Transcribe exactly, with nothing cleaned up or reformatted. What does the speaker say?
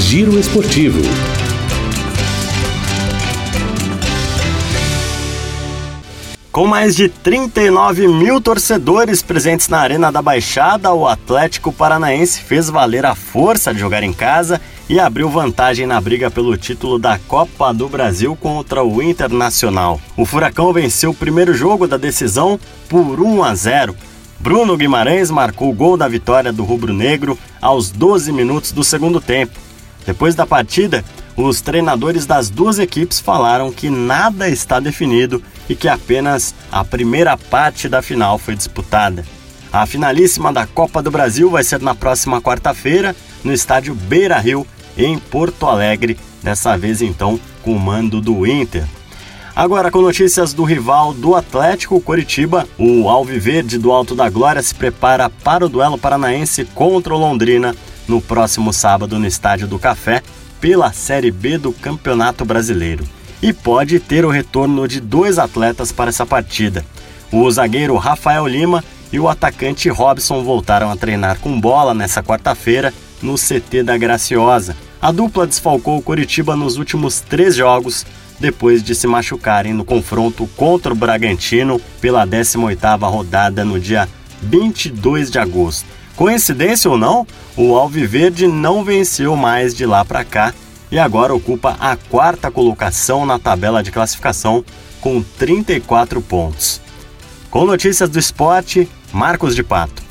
Giro Esportivo. Com mais de trinta e nove mil torcedores presentes na Arena da Baixada, o Atlético Paranaense fez valer a força de jogar em casa e abriu vantagem na briga pelo título da Copa do Brasil contra o Internacional. O Furacão venceu o primeiro jogo da decisão por um a zero. Bruno Guimarães marcou o gol da vitória do rubro-negro aos doze minutos do segundo tempo. Depois da partida, os treinadores das duas equipes falaram que nada está definido e que apenas a primeira parte da final foi disputada. A finalíssima da Copa do Brasil vai ser na próxima quarta-feira, no estádio Beira-Rio, em Porto Alegre, dessa vez então com o mando do Inter. Agora, com notícias do rival do Atlético, Coritiba, o Alviverde do Alto da Glória se prepara para o duelo paranaense contra o Londrina no próximo sábado no Estádio do Café, pela Série B do Campeonato Brasileiro. E pode ter o retorno de dois atletas para essa partida. O zagueiro Rafael Lima e o atacante Robson voltaram a treinar com bola nessa quarta-feira no C T da Graciosa. A dupla desfalcou o Coritiba nos últimos três jogos, depois de se machucarem no confronto contra o Bragantino pela décima oitava rodada no dia vinte e dois de agosto. Coincidência ou não, o Alviverde não venceu mais de lá para cá e agora ocupa a quarta colocação na tabela de classificação com trinta e quatro pontos. Com notícias do esporte, Marcos de Pato.